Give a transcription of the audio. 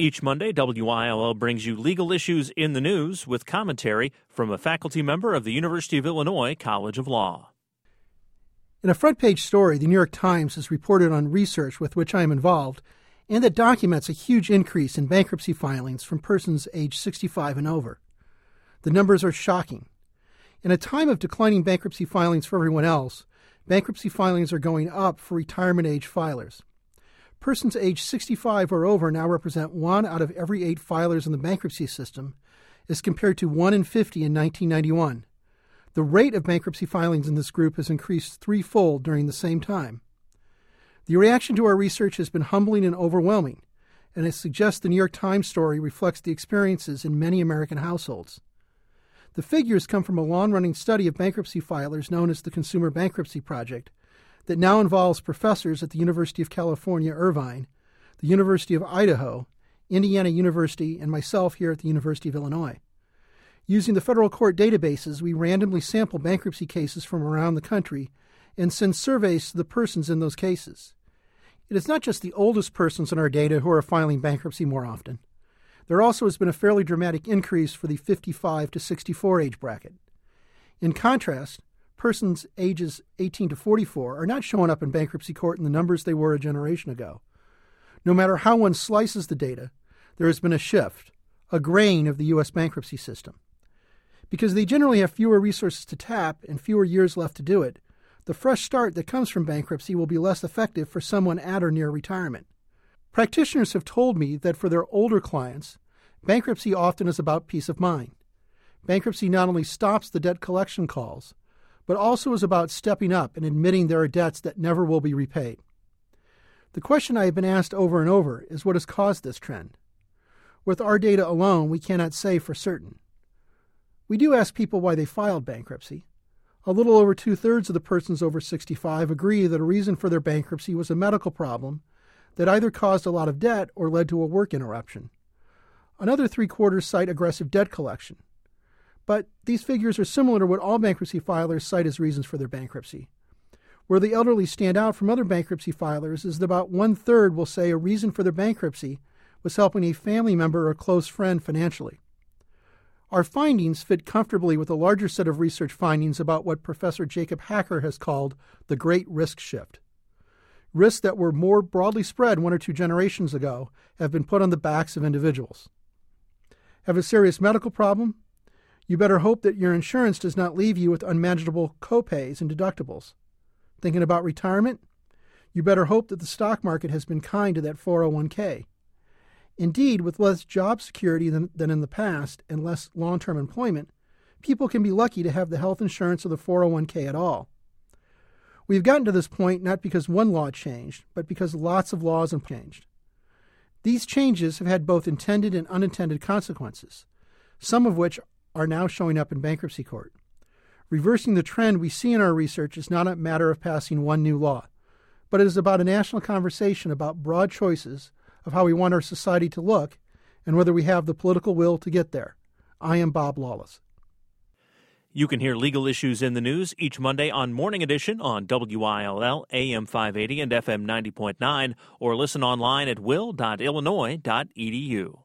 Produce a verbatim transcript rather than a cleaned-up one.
Each Monday, W I L L brings you legal issues in the news with commentary from a faculty member of the University of Illinois College of Law. In a front-page story, the New York Times has reported on research with which I am involved and that documents a huge increase in bankruptcy filings from persons aged sixty-five and over. The numbers are shocking. In a time of declining bankruptcy filings for everyone else, bankruptcy filings are going up for retirement-age filers. Persons aged sixty-five or over now represent one out of every eight filers in the bankruptcy system, as compared to one in fifty in nineteen ninety-one. The rate of bankruptcy filings in this group has increased threefold during the same time. The reaction to our research has been humbling and overwhelming, and it suggests the New York Times story reflects the experiences in many American households. The figures come from a long-running study of bankruptcy filers known as the Consumer Bankruptcy Project that now involves professors at the University of California, Irvine, the University of Idaho, Indiana University, and myself here at the University of Illinois. Using the federal court databases, we randomly sample bankruptcy cases from around the country and send surveys to the persons in those cases. It is not just the oldest persons in our data who are filing bankruptcy more often. There also has been a fairly dramatic increase for the fifty-five to sixty-four age bracket. In contrast, persons ages eighteen to forty-four are not showing up in bankruptcy court in the numbers they were a generation ago. No matter how one slices the data, there has been a shift, a graying of the U S bankruptcy system. Because they generally have fewer resources to tap and fewer years left to do it, the fresh start that comes from bankruptcy will be less effective for someone at or near retirement. Practitioners have told me that for their older clients, bankruptcy often is about peace of mind. Bankruptcy not only stops the debt collection calls, but also is about stepping up and admitting there are debts that never will be repaid. The question I have been asked over and over is what has caused this trend. With our data alone, we cannot say for certain. We do ask people why they filed bankruptcy. A little over two-thirds of the persons over sixty-five agree that a reason for their bankruptcy was a medical problem that either caused a lot of debt or led to a work interruption. Another three-quarters cite aggressive debt collection. But these figures are similar to what all bankruptcy filers cite as reasons for their bankruptcy. Where the elderly stand out from other bankruptcy filers is that about one-third will say a reason for their bankruptcy was helping a family member or close friend financially. Our findings fit comfortably with a larger set of research findings about what Professor Jacob Hacker has called the Great Risk Shift. Risks that were more broadly spread one or two generations ago have been put on the backs of individuals. Have a serious medical problem? You better hope that your insurance does not leave you with unmanageable copays and deductibles. Thinking about retirement? You better hope that the stock market has been kind to that four oh one k. Indeed, with less job security than, than in the past and less long-term employment, people can be lucky to have the health insurance of the four oh one k at all. We've gotten to this point not because one law changed, but because lots of laws have changed. These changes have had both intended and unintended consequences, some of which are now showing up in bankruptcy court. Reversing the trend we see in our research is not a matter of passing one new law, but it is about a national conversation about broad choices of how we want our society to look and whether we have the political will to get there. I am Bob Lawless. You can hear legal issues in the news each Monday on Morning Edition on W I L L A M five eighty and F M ninety point nine, or listen online at will dot illinois dot e d u.